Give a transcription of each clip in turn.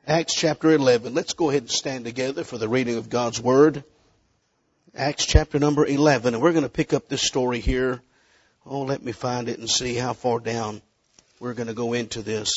Acts chapter 11. Let's go ahead and stand together for the reading of God's Word. Acts chapter number 11. And we're going to pick up this story here. Oh, let me find it and see how far down we're going to go into this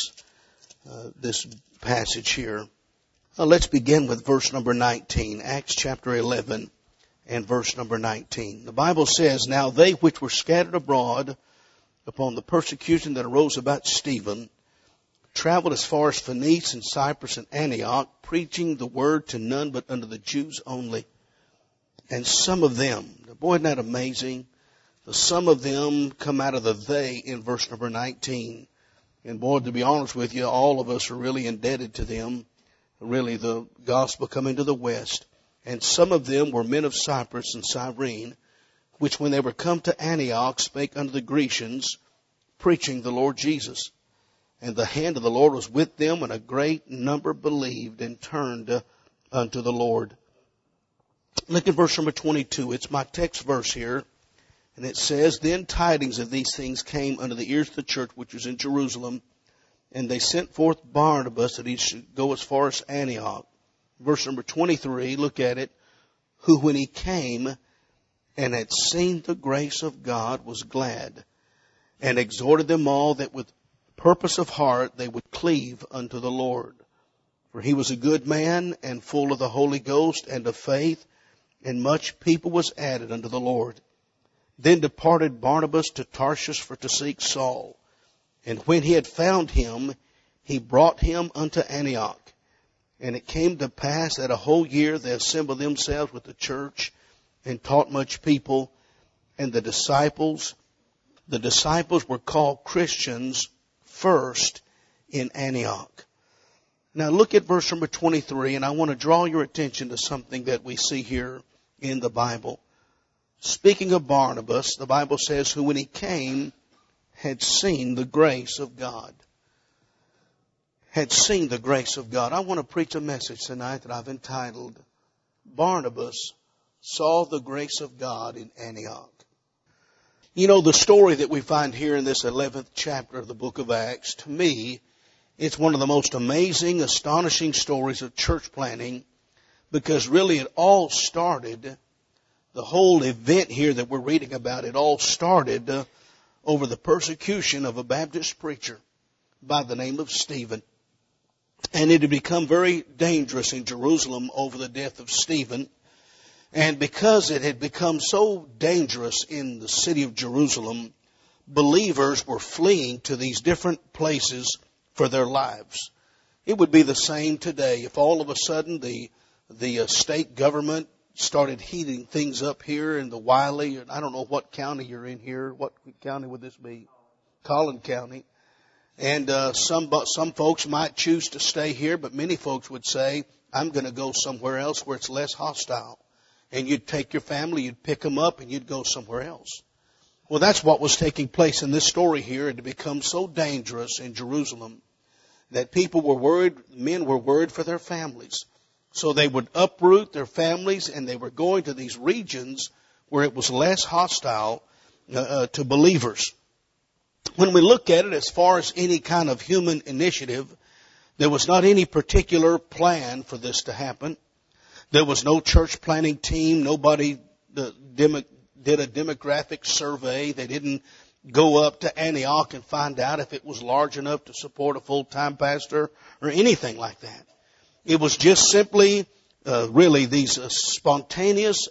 passage here. Let's begin with verse number 19. Acts chapter 11 and verse number 19. The Bible says, "Now they which were scattered abroad upon the persecution that arose about Stephen traveled as far as Phoenice and Cyprus and Antioch, preaching the word to none but unto the Jews only. And some of them," boy, isn't that amazing? The some of them come out of the they in verse number 19. And boy, to be honest with you, all of us are really indebted to them. Really, the gospel coming to the west. "And some of them were men of Cyprus and Cyrene, which when they were come to Antioch spake unto the Grecians, preaching the Lord Jesus. And the hand of the Lord was with them, and a great number believed and turned unto the Lord." Look at verse number 22. It's my text verse here. And it says, "Then tidings of these things came unto the ears of the church which was in Jerusalem, and they sent forth Barnabas that he should go as far as Antioch." Verse number 23, look at it. "Who when he came and had seen the grace of God was glad, and exhorted them all that with purpose of heart they would cleave unto the Lord. For he was a good man and full of the Holy Ghost and of faith, and much people was added unto the Lord. Then departed Barnabas to Tarshish for to seek Saul. And when he had found him, he brought him unto Antioch. And it came to pass that a whole year they assembled themselves with the church and taught much people. And the disciples were called Christians first in Antioch." Now look at verse number 23, and I want to draw your attention to something that we see here in the Bible. Speaking of Barnabas, the Bible says, "Who when he came had seen the grace of God." Had seen the grace of God. I want to preach a message tonight that I've entitled, "Barnabas Saw the Grace of God in Antioch." You know, the story that we find here in this 11th chapter of the book of Acts, to me, it's one of the most amazing, astonishing stories of church planting, because really it all started, the whole event here that we're reading about, it all started over the persecution of a Baptist preacher by the name of Stephen. And it had become very dangerous in Jerusalem over the death of Stephen. And because it had become so dangerous in the city of Jerusalem, believers were fleeing to these different places for their lives. It would be the same today if all of a sudden the state government started heating things up here in the Wiley. I don't know what county you're in here. What county would this be? Collin County. And some folks might choose to stay here, but many folks would say, "I'm going to go somewhere else where it's less hostile." And you'd take your family, you'd pick them up, and you'd go somewhere else. Well, that's what was taking place in this story here. It had become so dangerous in Jerusalem that people were worried, men were worried for their families. So they would uproot their families, and they were going to these regions where it was less hostile to believers. When we look at it as far as any kind of human initiative, there was not any particular plan for this to happen. There was no church planning team. Nobody did a demographic survey. They didn't go up to Antioch and find out if it was large enough to support a full-time pastor or anything like that. It was just simply, really, these spontaneous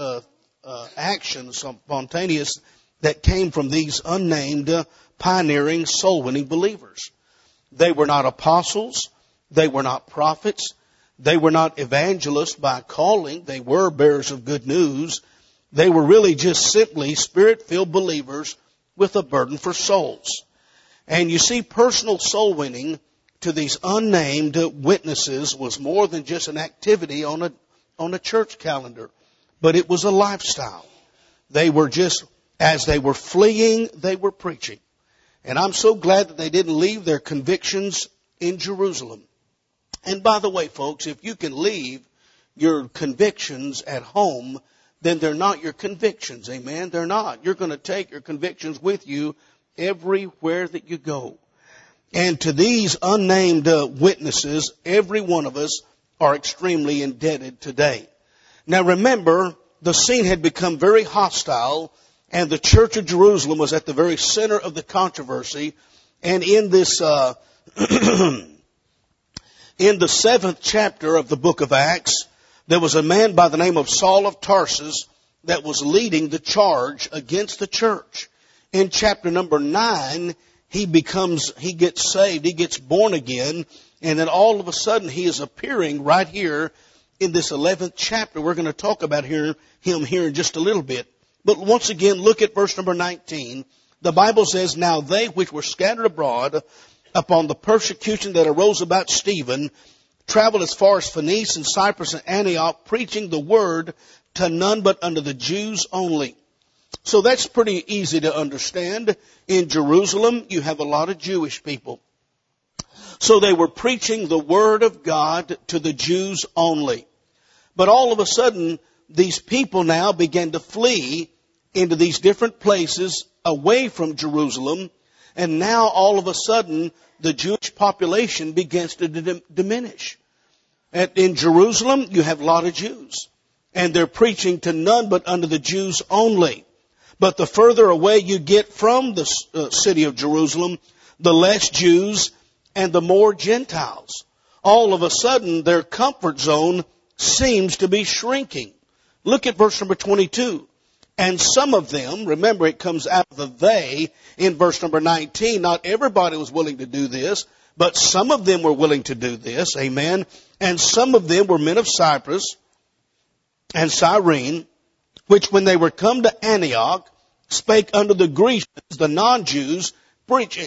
actions, spontaneous that came from these unnamed, pioneering, soul-winning believers. They were not apostles. They were not prophets. They were not evangelists by calling. They were bearers of good news. They were really just simply Spirit-filled believers with a burden for souls. And you see, personal soul winning to these unnamed witnesses was more than just an activity on a church calendar, but it was a lifestyle. They were just, as they were fleeing, they were preaching. And I'm so glad that they didn't leave their convictions in Jerusalem. And by the way, folks, if you can leave your convictions at home, then they're not your convictions. Amen? They're not. You're going to take your convictions with you everywhere that you go. And to these unnamed witnesses, every one of us are extremely indebted today. Now remember, the scene had become very hostile, and the Church of Jerusalem was at the very center of the controversy. And in this, in the 7th chapter of the book of Acts, there was a man by the name of Saul of Tarsus that was leading the charge against the church. In chapter number 9, he gets saved, he gets born again, and then all of a sudden he is appearing right here in this 11th chapter. We're going to talk about him here in just a little bit. But once again, look at verse number 19. The Bible says, "Now they which were scattered abroad upon the persecution that arose about Stephen traveled as far as Phoenice and Cyprus and Antioch, preaching the word to none but unto the Jews only." So that's pretty easy to understand. In Jerusalem, you have a lot of Jewish people. So they were preaching the word of God to the Jews only. But all of a sudden, these people now began to flee into these different places away from Jerusalem. And now all of a sudden, the Jewish population begins to diminish. In Jerusalem, you have a lot of Jews. And they're preaching to none but unto the Jews only. But the further away you get from the city of Jerusalem, the less Jews and the more Gentiles. All of a sudden, their comfort zone seems to be shrinking. Look at verse number 22. "And some of them," remember it comes out of the they in verse number 19. Not everybody was willing to do this, but some of them were willing to do this. Amen. "And some of them were men of Cyprus and Cyrene, which when they were come to Antioch, spake unto the Grecians, the non-Jews, preaching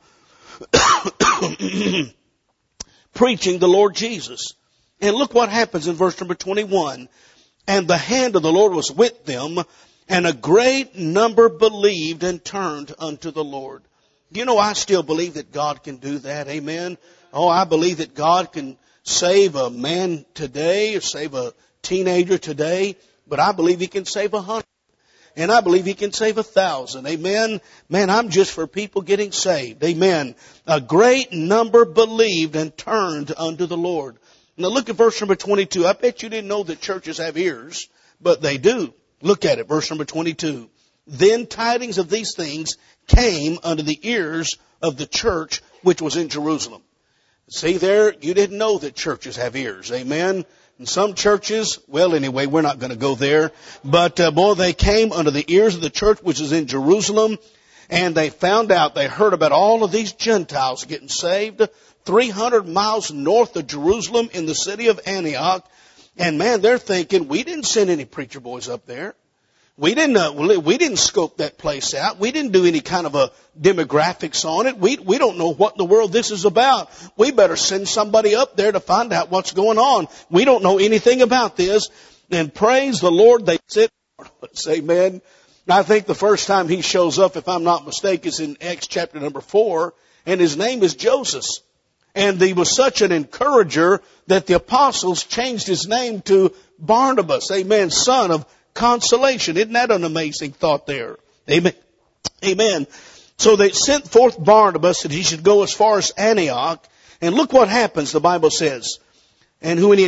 preaching the Lord Jesus." And look what happens in verse number 21. "And the hand of the Lord was with them, and a great number believed and turned unto the Lord." You know, I still believe that God can do that. Amen. Oh, I believe that God can save a man today or save a teenager today, but I believe He can save 100. And I believe He can save 1,000. Amen. Man, I'm just for people getting saved. Amen. A great number believed and turned unto the Lord. Now look at verse number 22. I bet you didn't know that churches have ears, but they do. Look at it, verse number 22. "Then tidings of these things came unto the ears of the church which was in Jerusalem." See there, you didn't know that churches have ears. Amen. In some churches, well anyway, we're not going to go there. But boy, they came unto the ears of the church which is in Jerusalem, and they found out, they heard about all of these Gentiles getting saved 300 miles north of Jerusalem in the city of Antioch. And man, they're thinking, we didn't send any preacher boys up there. We didn't scope that place out. We didn't do any kind of a demographics on it. We don't know what in the world this is about. We better send somebody up there to find out what's going on. We don't know anything about this. And praise the Lord, they said, amen. I think the first time he shows up, if I'm not mistaken, is in Acts chapter number 4, and his name is Joseph. And he was such an encourager that the apostles changed his name to Barnabas, amen, son of consolation. Isn't that an amazing thought there? Amen. Amen. So they sent forth Barnabas that he should go as far as Antioch. And look what happens, the Bible says. And when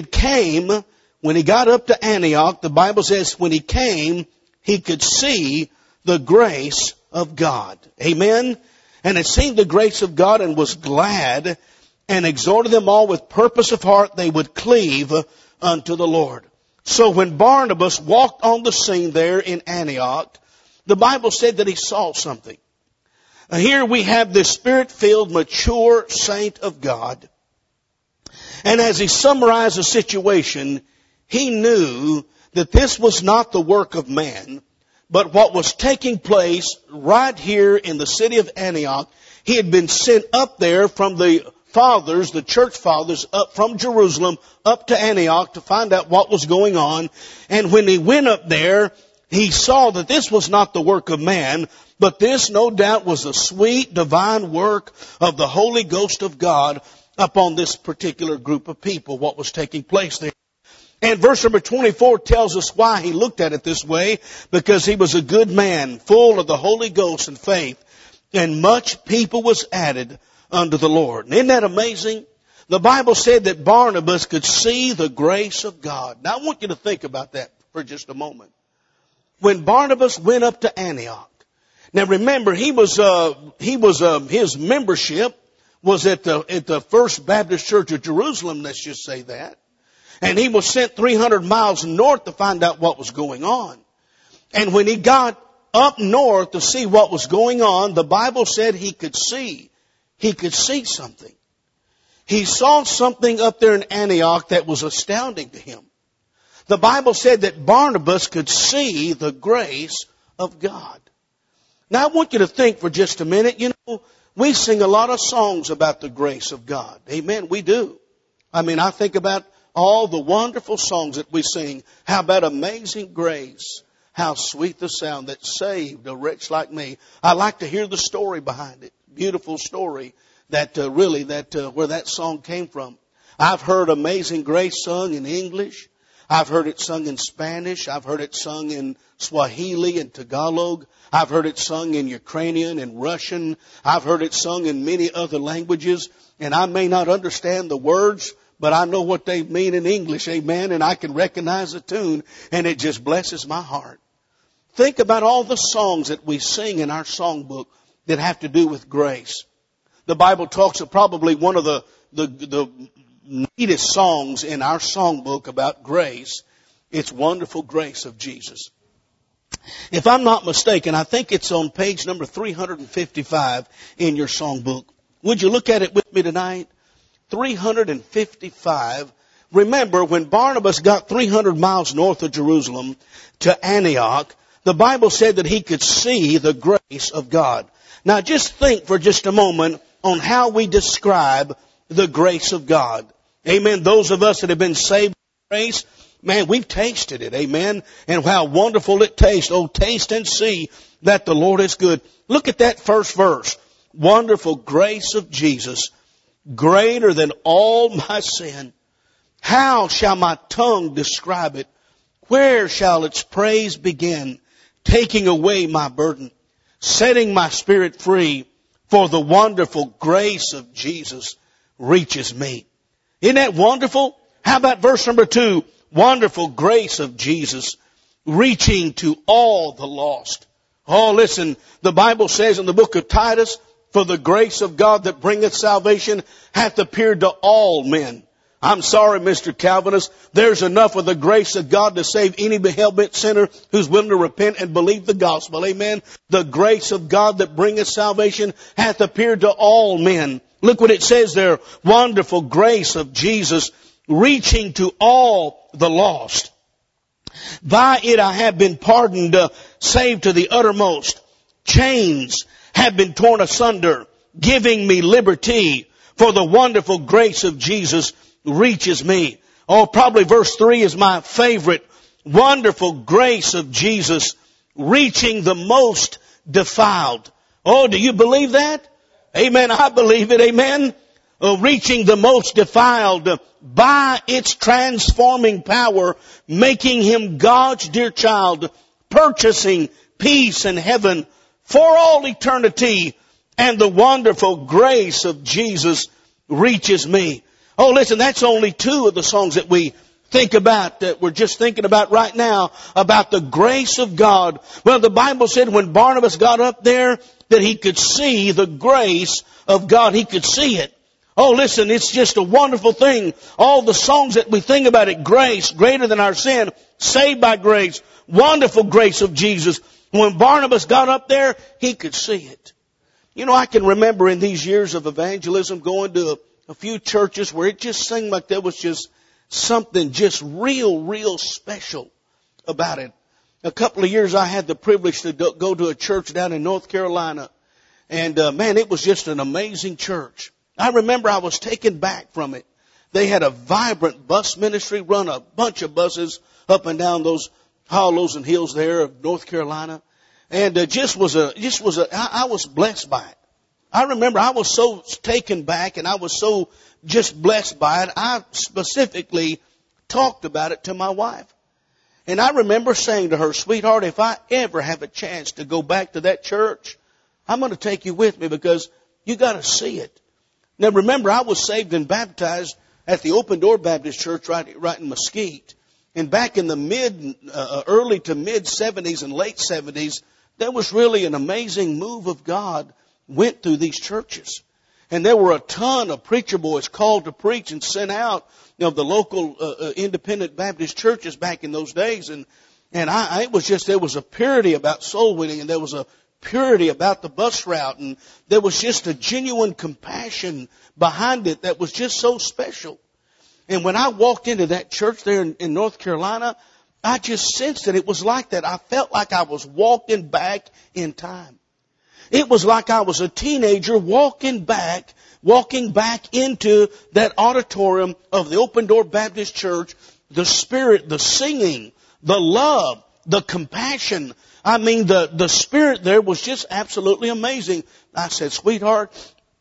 he got up to Antioch, the Bible says when he came, he could see the grace of God. Amen. And had seen the grace of God and was glad, and exhorted them all with purpose of heart they would cleave unto the Lord. So when Barnabas walked on the scene there in Antioch, the Bible said that he saw something. Here we have this Spirit-filled, mature saint of God. And as he summarized the situation, he knew that this was not the work of man, but what was taking place right here in the city of Antioch. He had been sent up there from the fathers, the church fathers, up from Jerusalem up to Antioch to find out what was going on. And when he went up there, he saw that this was not the work of man, but this no doubt was the sweet divine work of the Holy Ghost of God upon this particular group of people, what was taking place there. And verse number 24 tells us why he looked at it this way, because he was a good man, full of the Holy Ghost and faith, and much people was added unto the Lord. And isn't that amazing? The Bible said that Barnabas could see the grace of God. Now I want you to think about that for just a moment. When Barnabas went up to Antioch, now remember his membership was at the First Baptist Church of Jerusalem, let's just say that. And he was sent 300 miles north to find out what was going on. And when he got up north to see what was going on, the Bible said he could see something. He saw something up there in Antioch that was astounding to him. The Bible said that Barnabas could see the grace of God. Now I want you to think for just a minute. You know, we sing a lot of songs about the grace of God. Amen, we do. I mean, I think about all the wonderful songs that we sing. How about Amazing Grace? How sweet the sound that saved a wretch like me. I like to hear the story behind it. Beautiful story that where that song came from. I've heard Amazing Grace sung in English. I've heard it sung in Spanish. I've heard it sung in Swahili and Tagalog. I've heard it sung in Ukrainian and Russian. I've heard it sung in many other languages. And I may not understand the words, but I know what they mean in English, amen, and I can recognize the tune, and it just blesses my heart. Think about all the songs that we sing in our songbook that have to do with grace. The Bible talks of probably one of the neatest songs in our songbook about grace. It's Wonderful Grace of Jesus. If I'm not mistaken, I think it's on page number 355 in your songbook. Would you look at it with me tonight? 355. Remember, when Barnabas got 300 miles north of Jerusalem to Antioch, the Bible said that he could see the grace of God. Now just think for just a moment on how we describe the grace of God. Amen. Those of us that have been saved by grace, man, we've tasted it. Amen. And how wonderful it tastes. Oh, taste and see that the Lord is good. Look at that first verse. Wonderful grace of Jesus, greater than all my sin. How shall my tongue describe it? Where shall its praise begin? Taking away my burden, setting my spirit free, for the wonderful grace of Jesus reaches me. Isn't that wonderful? How about verse number 2? Wonderful grace of Jesus reaching to all the lost. Oh, listen, the Bible says in the book of Titus, for the grace of God that bringeth salvation hath appeared to all men. I'm sorry, Mr. Calvinist. There's enough of the grace of God to save any hell-bent sinner who's willing to repent and believe the gospel. Amen. The grace of God that bringeth salvation hath appeared to all men. Look what it says there. Wonderful grace of Jesus reaching to all the lost. By it I have been pardoned, saved to the uttermost. Chains have been torn asunder, giving me liberty. For the wonderful grace of Jesus reaches me. Oh, probably verse 3 is my favorite. Wonderful grace of Jesus reaching the most defiled. Oh, do you believe that? Amen. I believe it. Amen. Reaching the most defiled by its transforming power, making him God's dear child, purchasing peace in heaven for all eternity. And the wonderful grace of Jesus reaches me. Oh, listen, that's only 2 of the songs that we think about, that we're just thinking about right now, about the grace of God. Well, the Bible said when Barnabas got up there that he could see the grace of God. He could see it. Oh, listen, it's just a wonderful thing. All the songs that we think about it, grace, greater than our sin, saved by grace, wonderful grace of Jesus. When Barnabas got up there, he could see it. You know, I can remember in these years of evangelism going to a few churches where it just seemed like there was just something just real special about it. A couple of years I had the privilege to go to a church down in North Carolina. And man, it was just an amazing church. I remember I was taken back from it. They had a vibrant bus ministry, run a bunch of buses up and down those hollows and hills there of North Carolina. And I was blessed by it. I remember I was so taken back and I was so just blessed by it. I specifically talked about it to my wife. And I remember saying to her, sweetheart, if I ever have a chance to go back to that church, I'm going to take you with me because you got to see it. Now remember, I was saved and baptized at the Open Door Baptist Church right in Mesquite. And back in the early to mid 70s and late 70s, there was really an amazing move of God went through these churches. And there were a ton of preacher boys called to preach and sent out of the local independent Baptist churches back in those days. And it was just, there was a purity about soul winning, and there was a purity about the bus route, and there was just a genuine compassion behind it that was just so special. And when I walked into that church there in North Carolina, I just sensed that it was like that. I felt like I was walking back in time. It was like I was a teenager walking back into that auditorium of the Open Door Baptist Church. The spirit, the singing, the love, the compassion. I mean, the spirit there was just absolutely amazing. I said, sweetheart,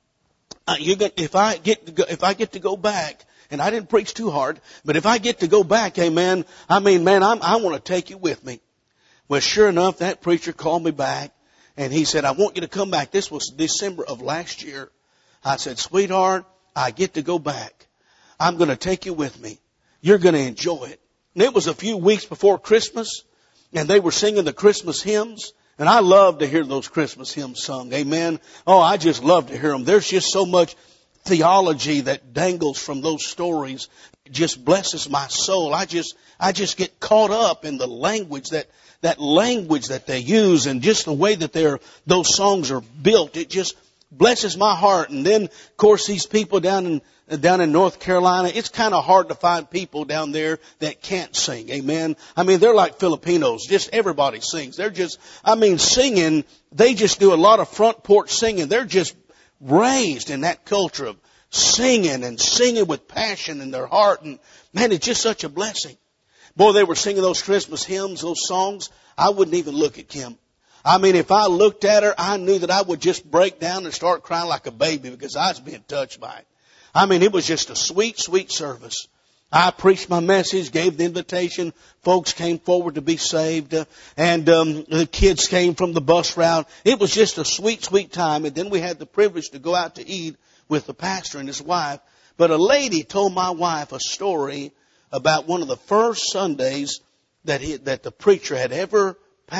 if I get to go back, and I didn't preach too hard, but if I get to go back, amen, I want to take you with me. Well, sure enough, that preacher called me back, and he said, I want you to come back. This was December of last year. I said, sweetheart, I get to go back. I'm going to take you with me. You're going to enjoy it. And it was a few weeks before Christmas, and they were singing the Christmas hymns. And I love to hear those Christmas hymns sung. Amen. Oh, I just love to hear them. There's just so much theology that dangles from those stories. It just blesses my soul. I just get caught up in the language that language that they use, and just the way that those songs are built. It just blesses my heart. And then, of course, these people down in North Carolina, it's kind of hard to find people down there that can't sing. Amen. I mean, they're like Filipinos. Just everybody sings. They're just, singing. They just do a lot of front porch singing. They're just raised in that culture of singing and singing with passion in their heart. And man, it's just such a blessing. Boy, they were singing those Christmas hymns, those songs. I wouldn't even look at Kim. I mean, if I looked at her, I knew that I would just break down and start crying like a baby because I was being touched by it. I mean, it was just a sweet, sweet service. I preached my message, gave the invitation. Folks came forward to be saved, and the kids came from the bus route. It was just a sweet, sweet time. And then we had the privilege to go out to eat with the pastor and his wife. But a lady told my wife a story about one of the first Sundays that the preacher had ever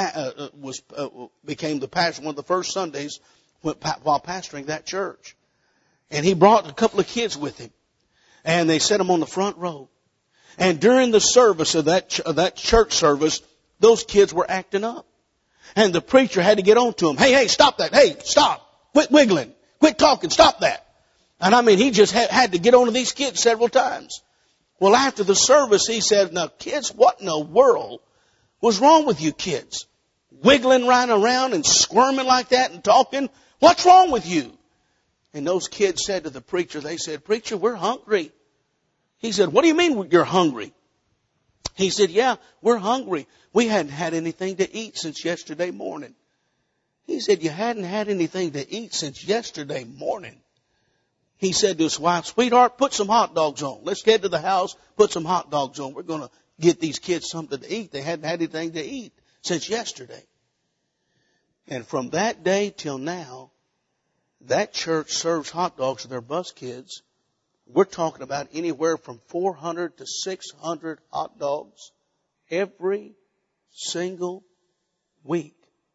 became the pastor. One of the first Sundays while pastoring that church, and he brought a couple of kids with him. And they set them on the front row. And during the service of that church service, those kids were acting up. And the preacher had to get on to them. Hey, stop that. Hey, stop. Quit wiggling. Quit talking. Stop that. And I mean, he just had to get on to these kids several times. Well, after the service, he said, now kids, what in the world was wrong with you kids? Wiggling right around and squirming like that and talking. What's wrong with you? And those kids said to the preacher, they said, Preacher, we're hungry. He said, what do you mean you're hungry? He said, yeah, we're hungry. We hadn't had anything to eat since yesterday morning. He said, you hadn't had anything to eat since yesterday morning. He said to his wife, sweetheart, put some hot dogs on. Let's get to the house, put some hot dogs on. We're going to get these kids something to eat. They hadn't had anything to eat since yesterday. And from that day till now, that church serves hot dogs to their bus kids. We're talking about anywhere from 400 to 600 hot dogs every single week.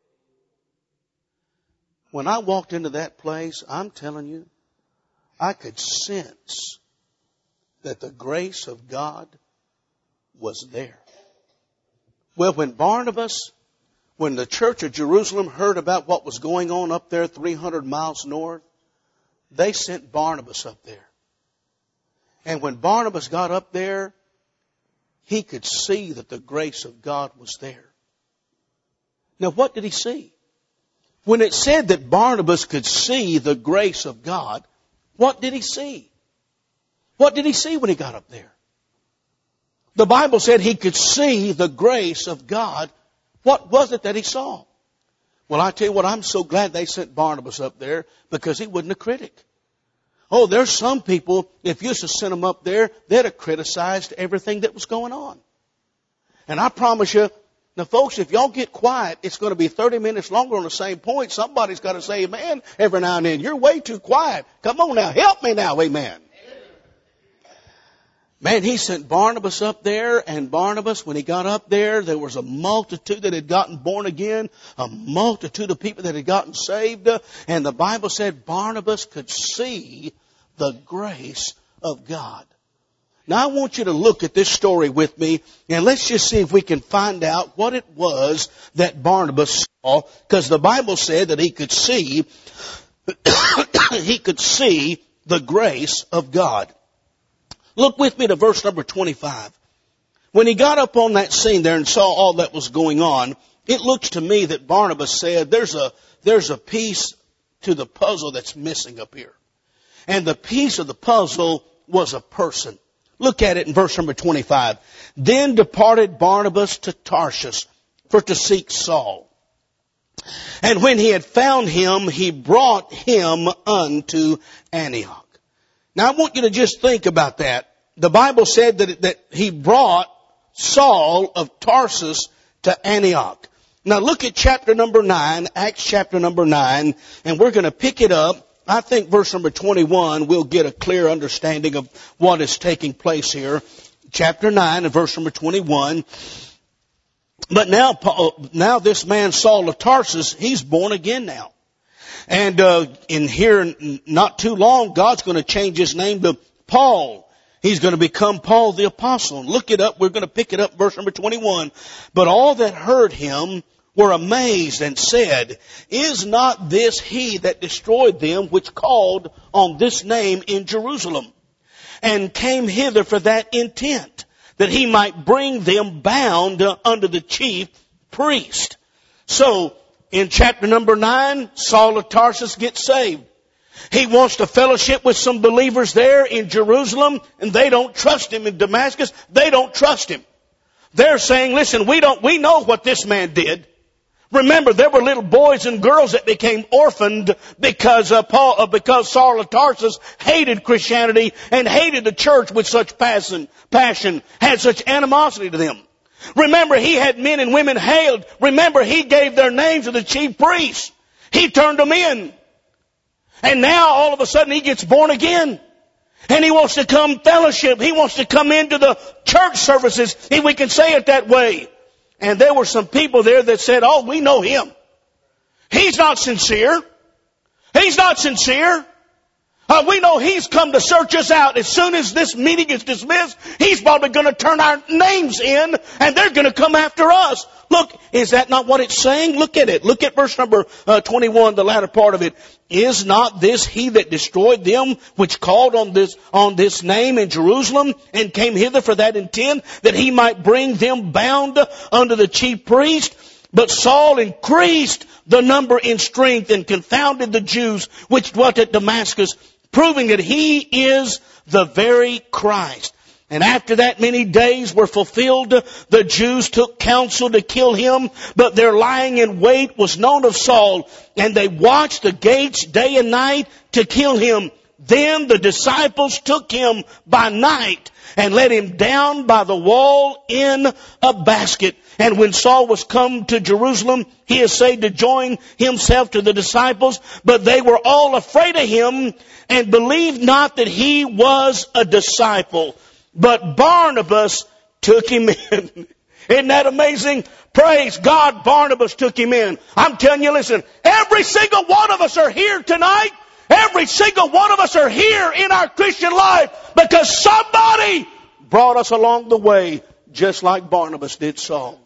When I walked into that place, I'm telling you, I could sense that the grace of God was there. Well, when the church of Jerusalem heard about what was going on up there 300 miles north, they sent Barnabas up there. And when Barnabas got up there, he could see that the grace of God was there. Now, what did he see? When it said that Barnabas could see the grace of God, what did he see? What did he see when he got up there? The Bible said he could see the grace of God. What was it that he saw? Well, I tell you what, I'm so glad they sent Barnabas up there because he wasn't a critic. Oh, there's some people, if you used to send them up there, they'd have criticized everything that was going on. And I promise you, Now, folks, if y'all get quiet, it's going to be 30 minutes longer on the same point. Somebody's got to say amen every now and then. You're way too quiet. Come on now. Help me now. Amen. Man, he sent Barnabas up there, and Barnabas, when he got up there was a multitude that had gotten born again, a multitude of people that had gotten saved, and the Bible said Barnabas could see the grace of God. Now I want you to look at this story with me, and let's just see if we can find out what it was that Barnabas saw, because the Bible said that he could see the grace of God. Look with me to verse number 25. When he got up on that scene there and saw all that was going on, it looks to me that Barnabas said, there's a piece to the puzzle that's missing up here. And the piece of the puzzle was a person. Look at it in verse number 25. Then departed Barnabas to Tarshish for to seek Saul. And when he had found him, he brought him unto Antioch. Now I want you to just think about that. The Bible said that he brought Saul of Tarsus to Antioch. Now look at chapter number 9, Acts chapter number 9, and we're going to pick it up. I think verse number 21, we'll get a clear understanding of what is taking place here. Chapter 9 and verse number 21. But now this man Saul of Tarsus, he's born again now. And in here, not too long, God's going to change his name to Paul. He's going to become Paul the Apostle. Look it up. We're going to pick it up, verse number 21. But all that heard him were amazed and said, is not this he that destroyed them which called on this name in Jerusalem, and came hither for that intent, that he might bring them bound under the chief priest? So, in chapter number 9, Saul of Tarsus gets saved. He wants to fellowship with some believers there in Jerusalem, and they don't trust him. In Damascus, they don't trust him. They're saying, listen, we know what this man did. Remember, there were little boys and girls that became orphaned because Saul of Tarsus hated Christianity and hated the church with such passion, had such animosity to them. Remember, he had men and women hailed. Remember, he gave their names to the chief priests. He turned them in. And now, all of a sudden, he gets born again. And he wants to come fellowship. He wants to come into the church services, if we can say it that way. And there were some people there that said, oh, we know him. He's not sincere. He's not sincere. We know he's come to search us out. As soon as this meeting is dismissed, he's probably going to turn our names in, and they're going to come after us. Look, is that not what it's saying? Look at it. Look at verse number 21, the latter part of it. Is not this he that destroyed them which called on this name in Jerusalem, and came hither for that intent, that he might bring them bound under the chief priest? But Saul increased the number in strength, and confounded the Jews which dwelt at Damascus, proving that he is the very Christ. And after that many days were fulfilled, the Jews took counsel to kill him, but their lying in wait was known of Saul, and they watched the gates day and night to kill him. Then the disciples took him by night and let him down by the wall in a basket. And when Saul was come to Jerusalem, he essayed to join himself to the disciples, but they were all afraid of him and believed not that he was a disciple. But Barnabas took him in. Isn't that amazing? Praise God, Barnabas took him in. I'm telling you, listen, every single one of us are here tonight. Every single one of us are here in our Christian life because somebody brought us along the way, just like Barnabas did Saul.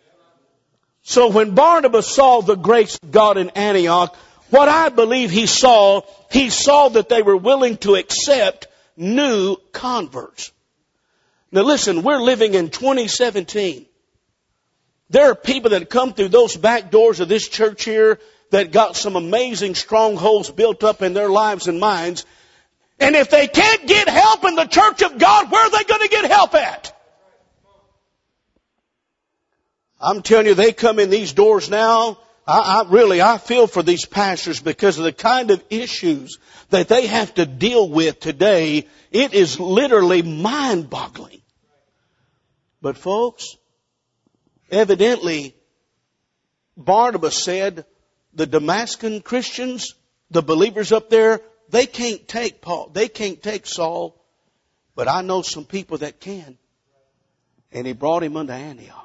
So when Barnabas saw the grace of God in Antioch, what I believe he saw that they were willing to accept new converts. Now listen, we're living in 2017. There are people that come through those back doors of this church here that got some amazing strongholds built up in their lives and minds. And if they can't get help in the church of God, where are they going to get help at? I'm telling you, they come in these doors now. I feel for these pastors because of the kind of issues that they have to deal with today. It is literally mind-boggling. But folks, Evidently, Barnabas said, the Damascus Christians, the believers up there, they can't take Paul. They can't take Saul. But I know some people that can. And he brought him unto Antioch.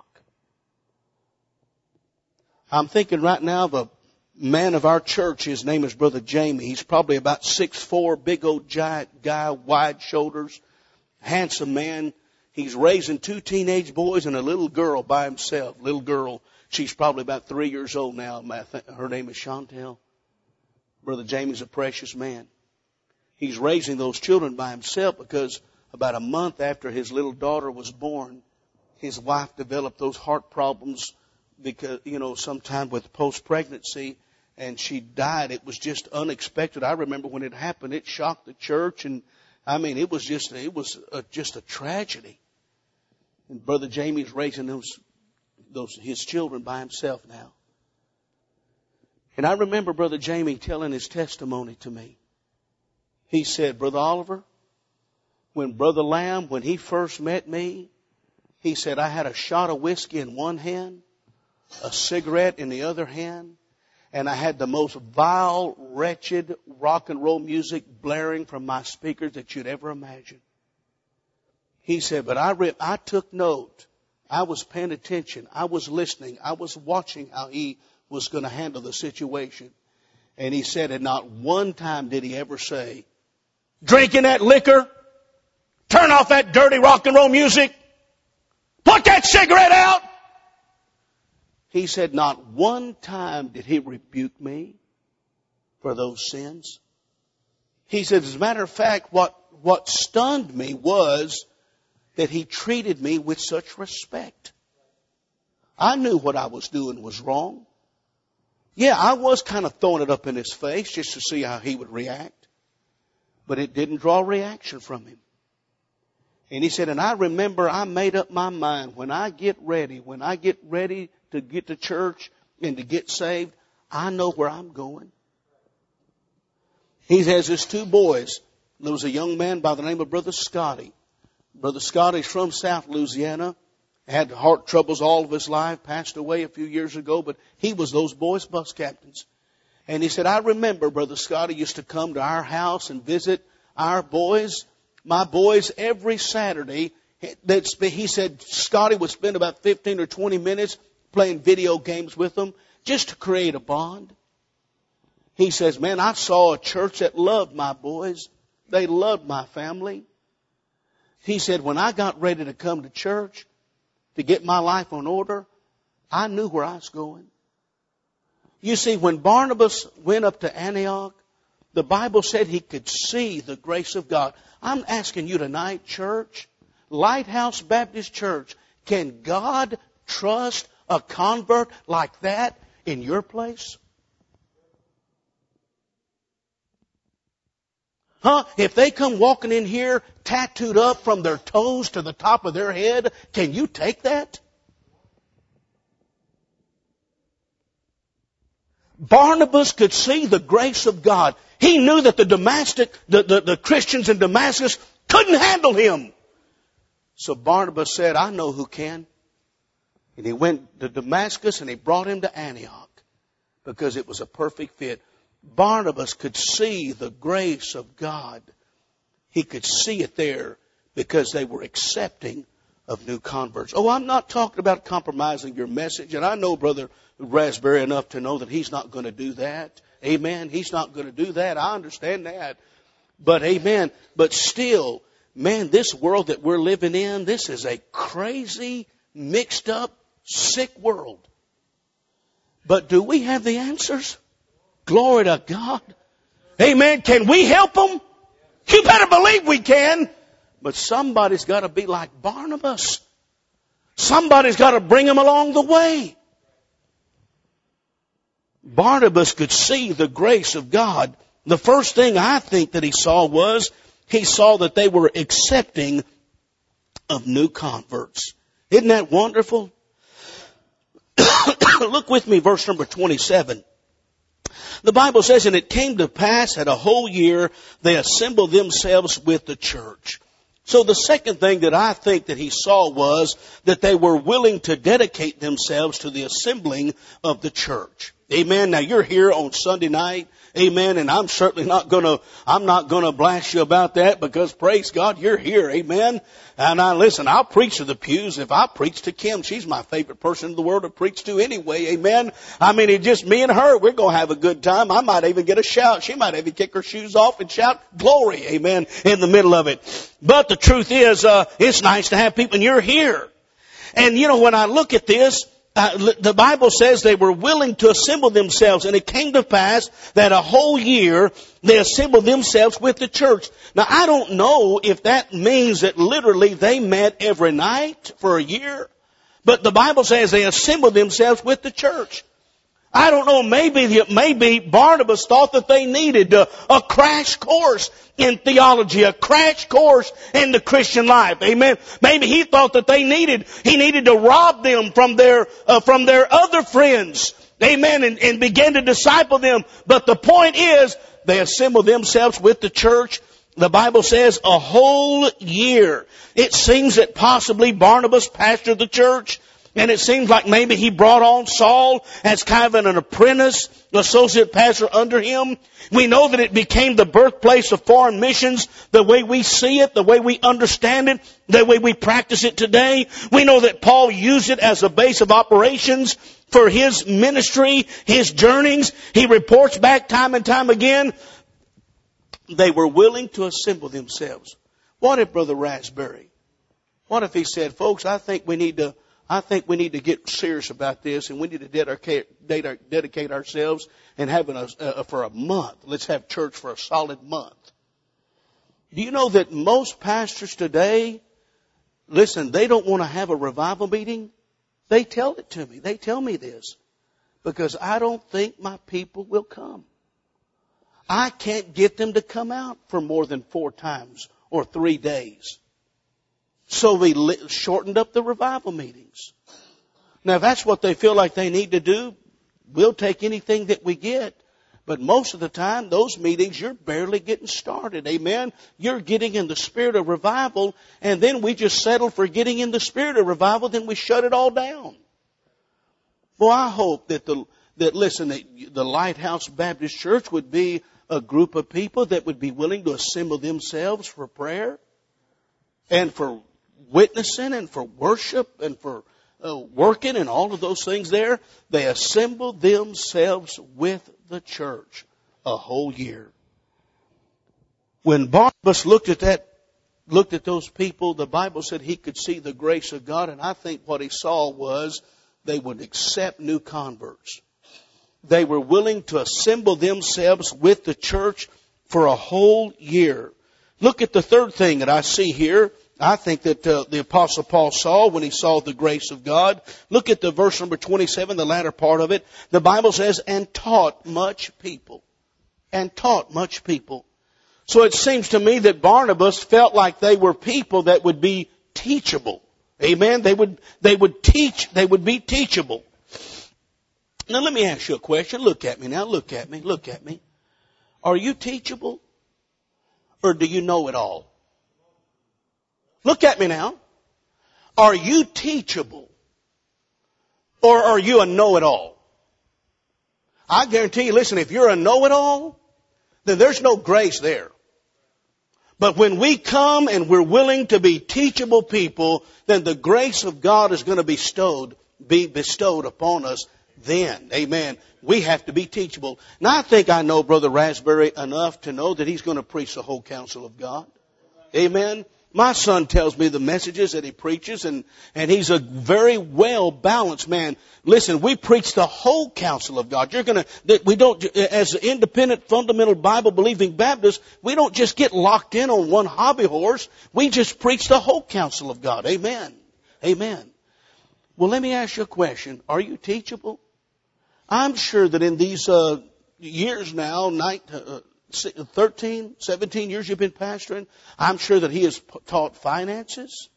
I'm thinking right now of a man of our church. His name is Brother Jamie. He's probably about 6'4", big old giant guy, wide shoulders, handsome man. He's raising 2 teenage boys and a little girl by himself. Little girl. She's probably about 3 years old now. Her name is Chantel. Brother Jamie's a precious man. He's raising those children by himself because about a month after his little daughter was born, his wife developed those heart problems because, sometime with post-pregnancy, and she died. It was just unexpected. I remember when it happened, it shocked the church, and it was just a tragedy. And Brother Jamie's raising his children by himself now. And I remember Brother Jamie telling his testimony to me. He said, Brother Oliver, when Brother Lamb, when he first met me, he said, I had a shot of whiskey in one hand, a cigarette in the other hand, and I had the most vile, wretched rock and roll music blaring from my speakers that you'd ever imagine. He said, but I took note. I was paying attention. I was listening. I was watching how he was going to handle the situation. And he said, and not one time did he ever say, drinking that liquor, turn off that dirty rock and roll music, put that cigarette out. He said, not one time did he rebuke me for those sins. He said, as a matter of fact, what stunned me was that he treated me with such respect. I knew what I was doing was wrong. Yeah, I was kind of throwing it up in his face just to see how he would react. But it didn't draw reaction from him. And he said, and I remember I made up my mind when I get ready to get to church and to get saved, I know where I'm going. He has his 2 boys. There was a young man by the name of Brother Scotty. Brother Scotty's from South Louisiana. Had heart troubles all of his life. Passed away a few years ago, but he was those boys' bus captains. And he said, I remember Brother Scotty used to come to our house and visit our boys, my boys, every Saturday. He said Scotty would spend about 15 or 20 minutes playing video games with them just to create a bond. He says, man, I saw a church that loved my boys. They loved my family. He said, when I got ready to come to church to get my life in order, I knew where I was going. You see, when Barnabas went up to Antioch, the Bible said he could see the grace of God. I'm asking you tonight, church, Lighthouse Baptist Church, can God trust a convert like that in your place? If they come walking in here tattooed up from their toes to the top of their head, can you take that? Barnabas could see the grace of God. He knew that the Christians in Damascus couldn't handle him. So Barnabas said, I know who can. And he went to Damascus and he brought him to Antioch because it was a perfect fit. Barnabas could see the grace of God. He could see it there because they were accepting of new converts. Oh, I'm not talking about compromising your message. And I know Brother Raspberry enough to know that he's not going to do that. Amen. He's not going to do that. I understand that. But amen. But still, man, this world that we're living in, this is a crazy, mixed up, sick world. But do we have the answers? Glory to God. Amen. Can we help them? You better believe we can. But somebody's got to be like Barnabas. Somebody's got to bring them along the way. Barnabas could see the grace of God. The first thing I think that he saw that they were accepting of new converts. Isn't that wonderful? Look with me, verse number 27. The Bible says, and it came to pass that a whole year they assembled themselves with the church. So the second thing that I think that he saw was that they were willing to dedicate themselves to the assembling of the church. Amen. Now you're here on Sunday night. Amen. And I'm certainly not gonna blast you about that, because praise God, you're here. Amen. And listen, I'll preach to the pews. If I preach to Kim, she's my favorite person in the world to preach to anyway. Amen. I mean, it's just me and her. We're going to have a good time. I might even get a shout. She might even kick her shoes off and shout glory. Amen. In the middle of it. But the truth is, it's nice to have people, and you're here. And you know, when I look at this, the Bible says they were willing to assemble themselves, and it came to pass that a whole year they assembled themselves with the church. Now, I don't know if that means that literally they met every night for a year, but the Bible says they assembled themselves with the church. I don't know, maybe Barnabas thought that they needed a crash course in theology, a crash course in the Christian life. Amen. Maybe he thought that he needed to rob them from their other friends. Amen. And begin to disciple them. But the point is, they assembled themselves with the church. The Bible says a whole year. It seems that possibly Barnabas pastored the church. And it seems like maybe he brought on Saul as kind of an apprentice, associate pastor under him. We know that it became the birthplace of foreign missions, the way we see it, the way we understand it, the way we practice it today. We know that Paul used it as a base of operations for his ministry, his journeyings. He reports back time and time again. They were willing to assemble themselves. What if Brother Raspberry? What if he said, folks, I think we need to get serious about this, and we need to dedicate ourselves and having for a month. Let's have church for a solid month. Do you know that most pastors today, listen, they don't want to have a revival meeting? They tell it to me. They tell me this. Because I don't think my people will come. I can't get them to come out for more than 4 times or 3 days. So we shortened up the revival meetings. Now, if that's what they feel like they need to do, we'll take anything that we get. But most of the time, those meetings, you're barely getting started. Amen? You're getting in the spirit of revival, and then we just settle for getting in the spirit of revival, then we shut it all down. Well, I hope that the Lighthouse Baptist Church would be a group of people that would be willing to assemble themselves for prayer and for witnessing and for worship and for working and all of those things there. They assembled themselves with the church a whole year. When Barnabas looked at those people, the Bible said he could see the grace of God, and I think what he saw was they would accept new converts. They were willing to assemble themselves with the church for a whole year. Look at the third thing that I see here. I think that the Apostle Paul saw when he saw the grace of God. Look at the verse number 27, the latter part of it. The Bible says, and taught much people. And taught much people. So it seems to me that Barnabas felt like they were people that would be teachable. Amen? They would teach, they would be teachable. Now let me ask you a question. Look at me now. Look at me. Are you teachable? Or do you know it all? Look at me now. Are you teachable? Or are you a know-it-all? I guarantee you, listen, if you're a know-it-all, then there's no grace there. But when we come and we're willing to be teachable people, then the grace of God is going to be bestowed upon us then. Amen. We have to be teachable. Now I think I know Brother Raspberry enough to know that he's going to preach the whole counsel of God. Amen. My son tells me the messages that he preaches, and he's a very well balanced man. Listen, we preach the whole counsel of God. We don't, as independent, fundamental Bible believing Baptists, we don't just get locked in on one hobby horse. We just preach the whole counsel of God. Amen. Amen. Well, let me ask you a question. Are you teachable? I'm sure that in these years now, 13, 17 years you've been pastoring, I'm sure that he has taught finances.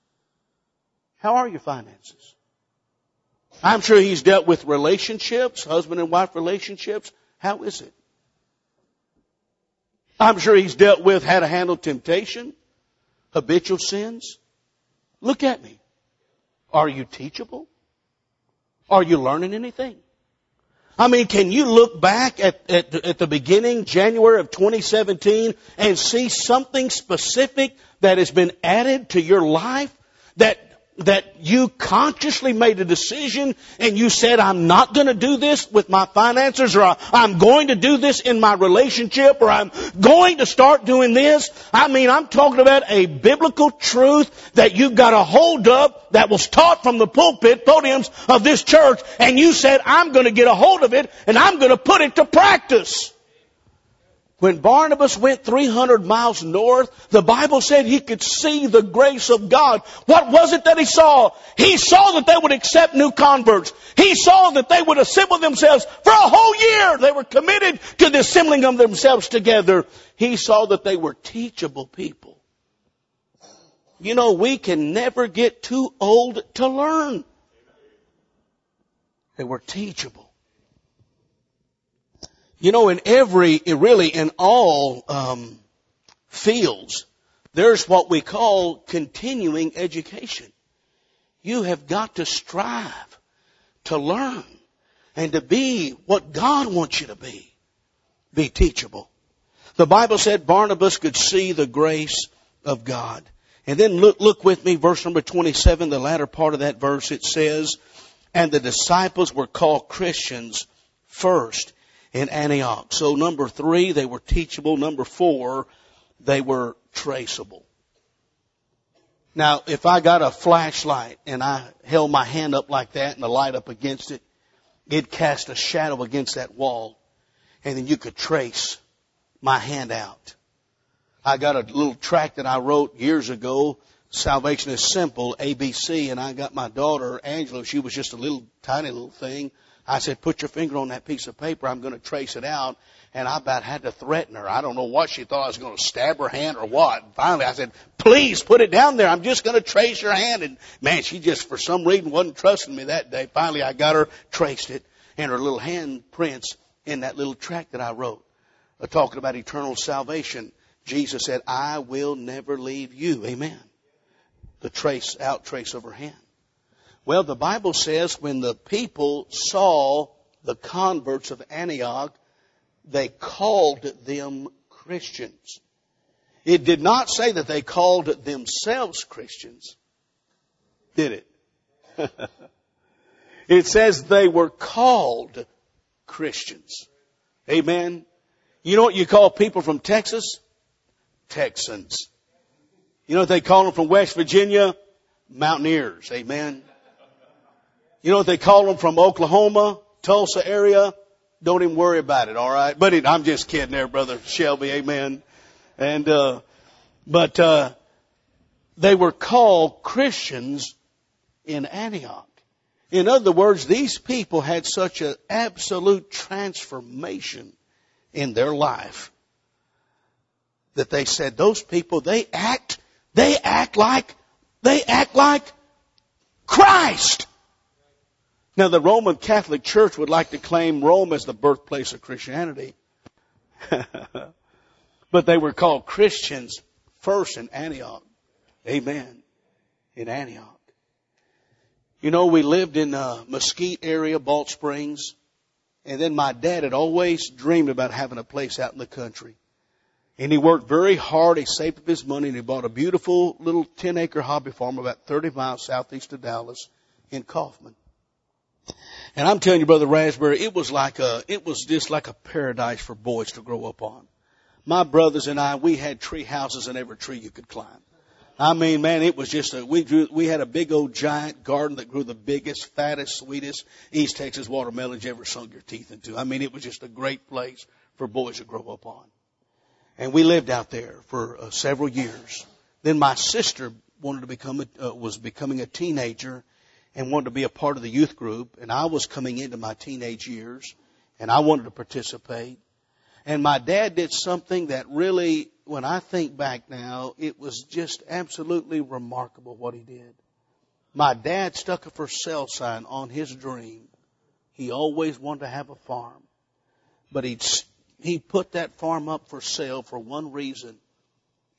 How are your finances? I'm sure he's dealt with relationships, husband and wife relationships. How is it? I'm sure he's dealt with how to handle temptation. habitual sins? Look at me. Are you teachable? Are you learning anything? I mean, can you look back at the beginning, January of 2017, and see something specific that has been added to your life that you consciously made a decision and you said, I'm not going to do this with my finances, or I'm going to do this in my relationship, or I'm going to start doing this? I mean, I'm talking about a biblical truth that you got a hold of that was taught from the podiums of this church, and you said, I'm going to get a hold of it and I'm going to put it to practice. When Barnabas went 300 miles north, the Bible said he could see the grace of God. What was it that he saw? He saw that they would accept new converts. He saw that they would assemble themselves for a whole year. They were committed to the assembling of themselves together. He saw that they were teachable people. You know, we can never get too old to learn. They were teachable. You know, in all fields, there's what we call continuing education. You have got to strive to learn and to be what God wants you to be. Be teachable. The Bible said Barnabas could see the grace of God. And then look with me, verse number 27, the latter part of that verse. It says, and the disciples were called Christians first in Antioch. So number 3, they were teachable. Number 4, they were traceable. Now, if I got a flashlight and I held my hand up like that and the light up against it, it'd cast a shadow against that wall, and then you could trace my hand out. I got a little tract that I wrote years ago, Salvation is Simple, ABC, and I got my daughter, Angela, she was just a little tiny little thing. I said, put your finger on that piece of paper. I'm going to trace it out. And I about had to threaten her. I don't know what she thought. I was going to stab her hand or what. And finally, I said, please put it down there. I'm just going to trace your hand. And man, she just for some reason wasn't trusting me that day. Finally, I got her, traced it, and her little hand prints in that little tract that I wrote, talking about eternal salvation. Jesus said, I will never leave you. Amen. The trace of her hand. Well, the Bible says when the people saw the converts of Antioch, they called them Christians. It did not say that they called themselves Christians, did it? It says they were called Christians. Amen. You know what you call people from Texas? Texans. You know what they call them from West Virginia? Mountaineers. Amen. You know what they call them from Oklahoma, Tulsa area? Don't even worry about it, all right? But I'm just kidding there, Brother Shelby, amen. And, but they were called Christians in Antioch. In other words, these people had such an absolute transformation in their life that they said those people, they act like Christ. Now, the Roman Catholic Church would like to claim Rome as the birthplace of Christianity. But they were called Christians first in Antioch. Amen. In Antioch. You know, we lived in Mesquite area, Balch Springs. And then my dad had always dreamed about having a place out in the country. And he worked very hard. He saved up his money and he bought a beautiful little 10-acre hobby farm about 30 miles southeast of Dallas in Kaufman. And I'm telling you, Brother Raspberry, it was just like a paradise for boys to grow up on. My brothers and I, we had tree houses in every tree you could climb. I mean, man, it was just we had a big old giant garden that grew the biggest, fattest, sweetest East Texas watermelons you ever sunk your teeth into. I mean, it was just a great place for boys to grow up on. And we lived out there for several years. Then my sister was becoming a teenager and wanted to be a part of the youth group. And I was coming into my teenage years and I wanted to participate. And my dad did something that really, when I think back now, it was just absolutely remarkable what he did. My dad stuck a for sale sign on his dream. He always wanted to have a farm. But he put that farm up for sale for one reason.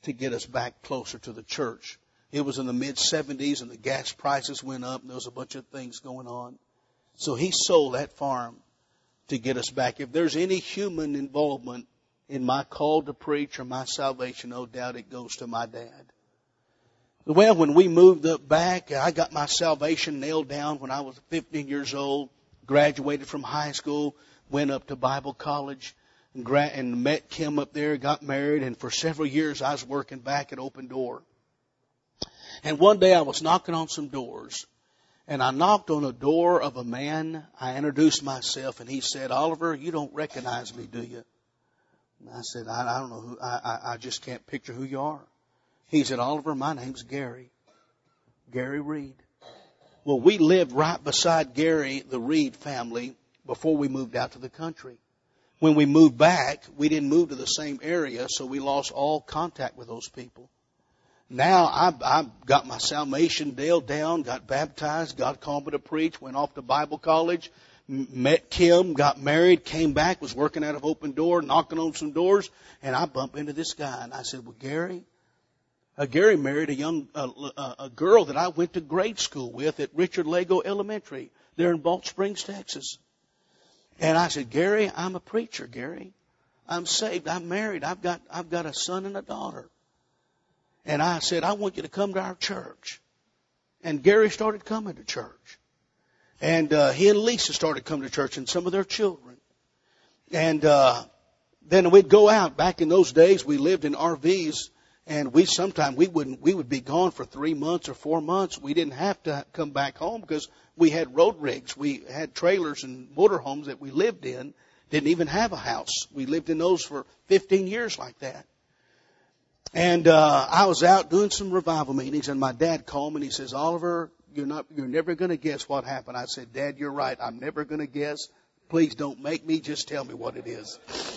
to get us back closer to the church. It was in the mid-70s and the gas prices went up and there was a bunch of things going on. So he sold that farm to get us back. If there's any human involvement in my call to preach or my salvation, no doubt it goes to my dad. Well, when we moved up back, I got my salvation nailed down when I was 15 years old, graduated from high school, went up to Bible college, and met Kim up there, got married, and for several years I was working back at Open Door. And one day I was knocking on some doors, and I knocked on a door of a man. I introduced myself, and he said, "Oliver, you don't recognize me, do you?" And I said, I don't know who, I just can't picture who you are. He said, "Oliver, my name's Gary. Gary Reed." Well, we lived right beside Gary, the Reed family, before we moved out to the country. When we moved back, we didn't move to the same area, so we lost all contact with those people. Now I got my salvation nailed down, got baptized, God called me to preach, went off to Bible college, met Kim, got married, came back, was working out of Open Door, knocking on some doors, and I bumped into this guy. And I said, "Well, Gary married a girl that I went to grade school with at Richard Lego Elementary there in Balch Springs, Texas." And I said, "Gary, I'm a preacher, Gary. I'm saved. I'm married. I've got a son and a daughter." And I said, "I want you to come to our church." And Gary started coming to church. And he and Lisa started coming to church and some of their children. And then we'd go out. Back in those days, we lived in RVs. And we would be gone for 3 months or 4 months. We didn't have to come back home because we had road rigs. We had trailers and motorhomes that we lived in. Didn't even have a house. We lived in those for 15 years like that. And I was out doing some revival meetings, and my dad called me and he says, "Oliver, you're never going to guess what happened." I said, "Dad, you're right. I'm never going to guess. Please don't make me. Just tell me what it is."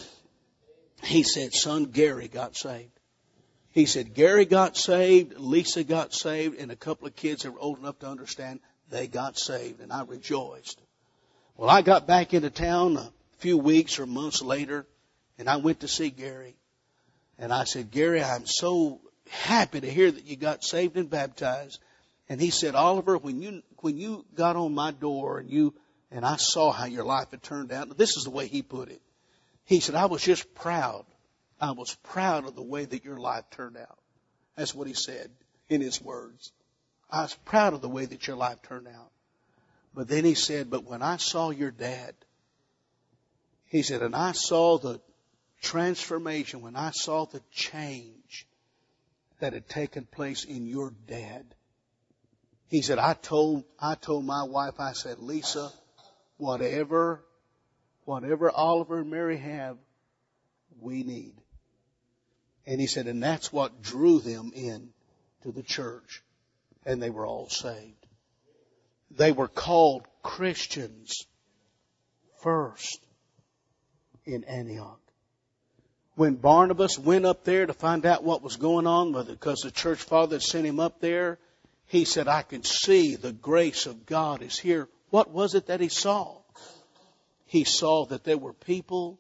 He said, "Son, Gary got saved." He said, "Gary got saved, Lisa got saved, and a couple of kids that were old enough to understand, they got saved." And I rejoiced. Well, I got back into town a few weeks or months later, and I went to see Gary. And I said, "Gary, I'm so happy to hear that you got saved and baptized." And he said, "Oliver, when you got on my door and I saw how your life had turned out," this is the way he put it. He said, "I was just proud. I was proud of the way that your life turned out." That's what he said in his words. "I was proud of the way that your life turned out." But then he said, "But when I saw your dad," he said, "and I saw the transformation, when I saw the change that had taken place in your dad," he said, I told my wife, I said, "Lisa, whatever Oliver and Mary have, we need." And he said, and that's what drew them in to the church. And they were all saved. They were called Christians first in Antioch. When Barnabas went up there to find out what was going on, because the church father had sent him up there, he said, "I can see the grace of God is here." What was it that he saw? He saw that there were people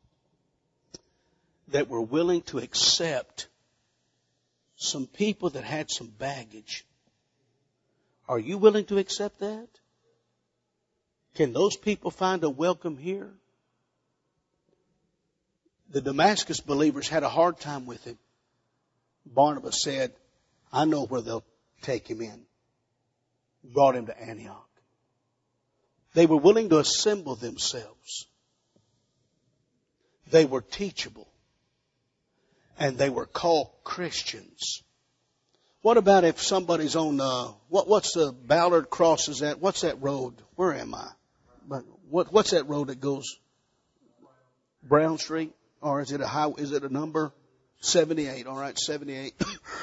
that were willing to accept some people that had some baggage. Are you willing to accept that? Can those people find a welcome here? The Damascus believers had a hard time with him. Barnabas said, "I know where they'll take him in." Brought him to Antioch. They were willing to assemble themselves. They were teachable. And they were called Christians. What about if somebody's on, what's the Ballard crosses at? What's that road? Where am I? What's that road that goes Brown Street? Or is it a number? 78. All right, 78.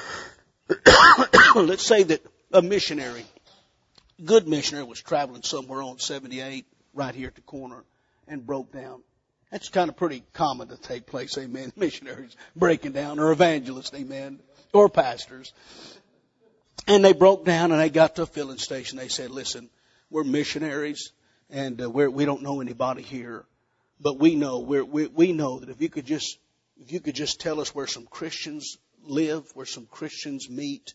Let's say that a missionary, good missionary, was traveling somewhere on 78 right here at the corner and broke down. That's kind of pretty common to take place, amen. Missionaries breaking down, or evangelists, amen, or pastors. And they broke down and they got to a filling station. They said, "Listen, we're missionaries and we don't know anybody here, but we know we know that if you could just tell us where some Christians live, where some Christians meet,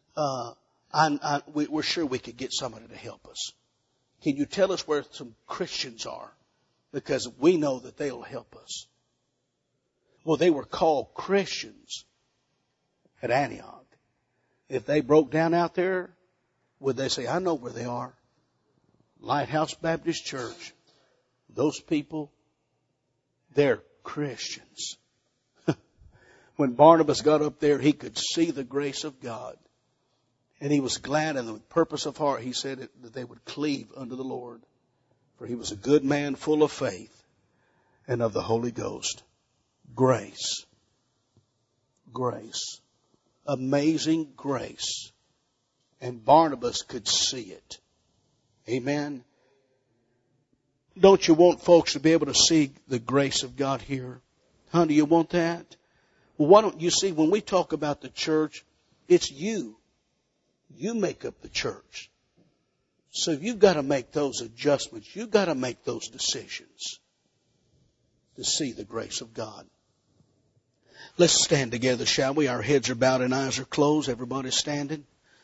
we're sure we could get somebody to help us. Can you tell us where some Christians are? Because we know that they'll help us. Well, they were called Christians at Antioch. If they broke down out there, would they say, I know where they are? Lighthouse Baptist Church. Those people, they're Christians. When Barnabas got up there, he could see the grace of God. And he was glad, and with purpose of heart, he said that they would cleave unto the Lord. For he was a good man, full of faith and of the Holy Ghost. Grace. Grace. Amazing grace. And Barnabas could see it. Amen. Don't you want folks to be able to see the grace of God here? Huh, do you want that? Well, why don't you see, when we talk about the church, it's you. You make up the church. So you've got to make those adjustments. You've got to make those decisions to see the grace of God. Let's stand together, shall we? Our heads are bowed and eyes are closed. Everybody's standing.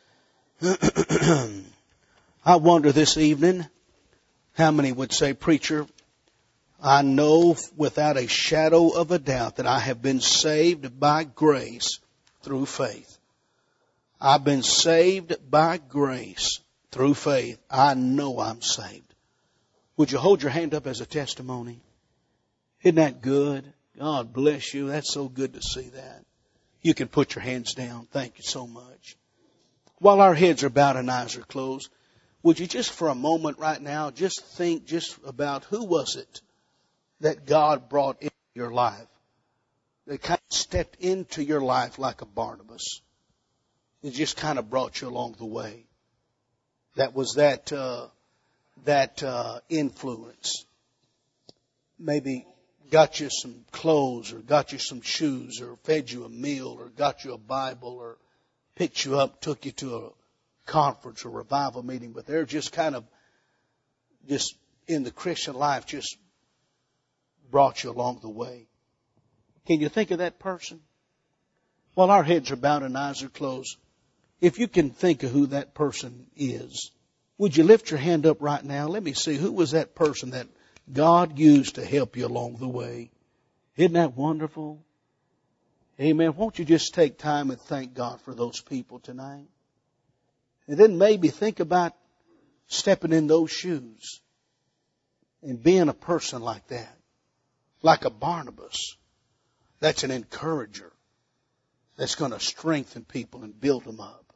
I wonder this evening, how many would say, Preacher, I know without a shadow of a doubt that I have been saved by grace through faith. I've been saved by grace through faith. I know I'm saved. Would you hold your hand up as a testimony? Isn't that good? God bless you. That's so good to see that. You can put your hands down. Thank you so much. While our heads are bowed and eyes are closed, would you just for a moment right now, just think just about who was it that God brought into your life, that kind of stepped into your life like a Barnabas. It just kind of brought you along the way. That was that influence. Maybe got you some clothes or got you some shoes or fed you a meal or got you a Bible or picked you up, took you to a conference or revival meeting. But they're just kind of just in the Christian life just brought you along the way. Can you think of that person? While our heads are bowed and eyes are closed, if you can think of who that person is, would you lift your hand up right now? Let me see, who was that person that God used to help you along the way? Isn't that wonderful? Amen. Won't you just take time and thank God for those people tonight? And then maybe think about stepping in those shoes and being a person like that. Like a Barnabas. That's an encourager. That's going to strengthen people and build them up.